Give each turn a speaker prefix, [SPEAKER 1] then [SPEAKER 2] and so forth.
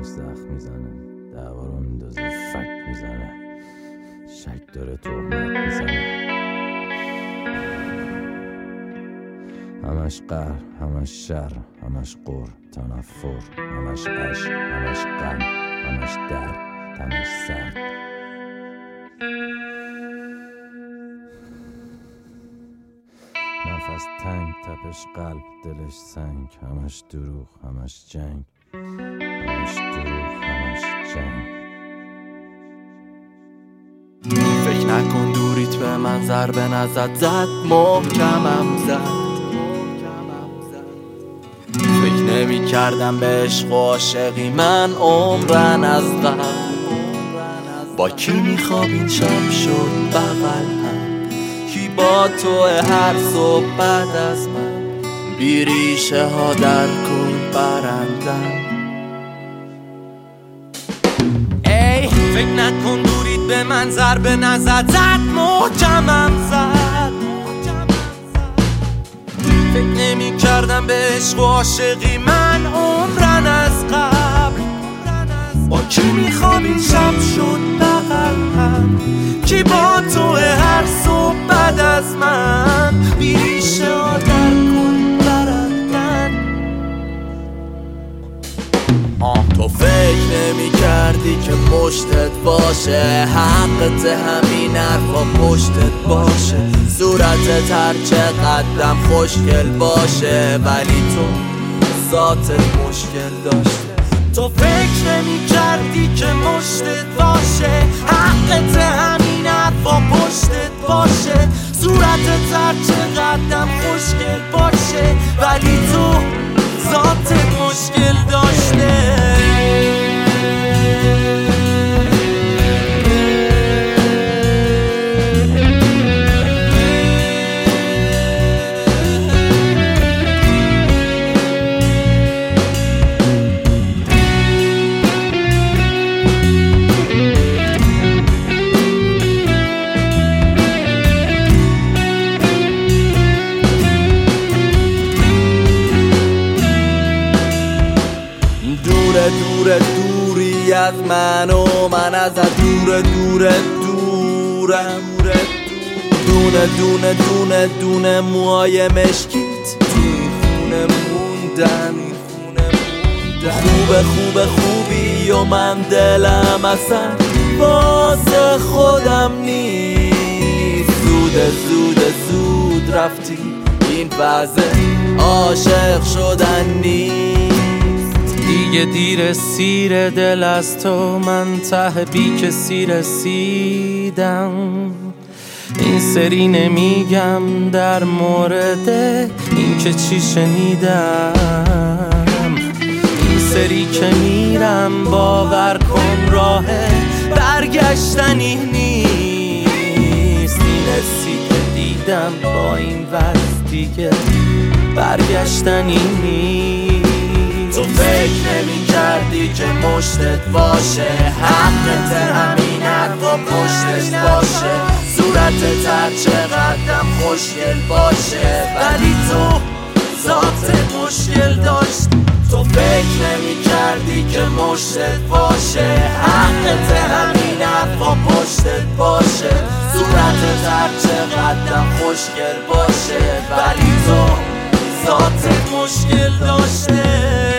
[SPEAKER 1] همش زخم میزنه، دعوا رو میندازه، فک میزنه، شک داره، تهمت میزنه. همش قهر، همش شر، همش قر، تنفر، همش عشق، همش غم، همش درد، تنش سرد. نفس تنگ، تپش قلب، دلش سنگ، همش دروغ، همش جنگ، همش دروغ، همش جنگ.
[SPEAKER 2] فکر نکن دوریت به من ضربه نزد، زد محکمم زد. فکر نمی کردم به عشق و عاشقی من عمرن از قبل. با کی میخواب این شب شد بغل هم، کی با تو هر صبح بعد از من، بی ریشه ها در کل برندم. ای فکر نکن دوریت به من ضربه نزد، زد محکمم زد. فکر نمی کردم به عشق و عاشقی من عمرن از قبل. با کی میخواب این شب شد بغل هم، کی با تو هر صبح بعد از من، بی ریشه ها در کل برندن. تو فکر نمی کردی که مشتت باشه، حقت همین حرفا پشتت باشه، صورتت هر چقدرم خوشگل باشه، ولی تو ذاتت مشکل داشته. تو فکر نمی کردی که مشتت باشه، حقت همین حرفا پشتت باشه، صورتت هر چقدرم خوشگل باشه، ولی تو ذاتت مشکل داشته. دوری از من و من ازت دورم. دونه موهای مشکیت توی خونه موندن. خوبی و من دلم اصلا واسه خودم نیست. زود رفتی، این وضع عاشق شدن نیست. دیگه دیر سیر دل از تو، من ته بی کسی رسیدم. این سری نمیگم در مورد این که چی شنیدم، این سری که میرم باور کن راه برگشتنی نیست. این حسی که دیدم با این وضع دیگه برگشتنی نیست. تو فکر نمی کردی که مشتت باشه، حقت همین حرفا پشتش باشه، صورتت هر چقدرم خوشگل باشه، ولی تو ذاتت مشکل داشت. تو فکر نمی کردی که مشتت باشه، حقت همین حرفا پشتت باشه، صورتت هر چقدرم خوشگل باشه، ولی تو ذاتت مشکل داشته.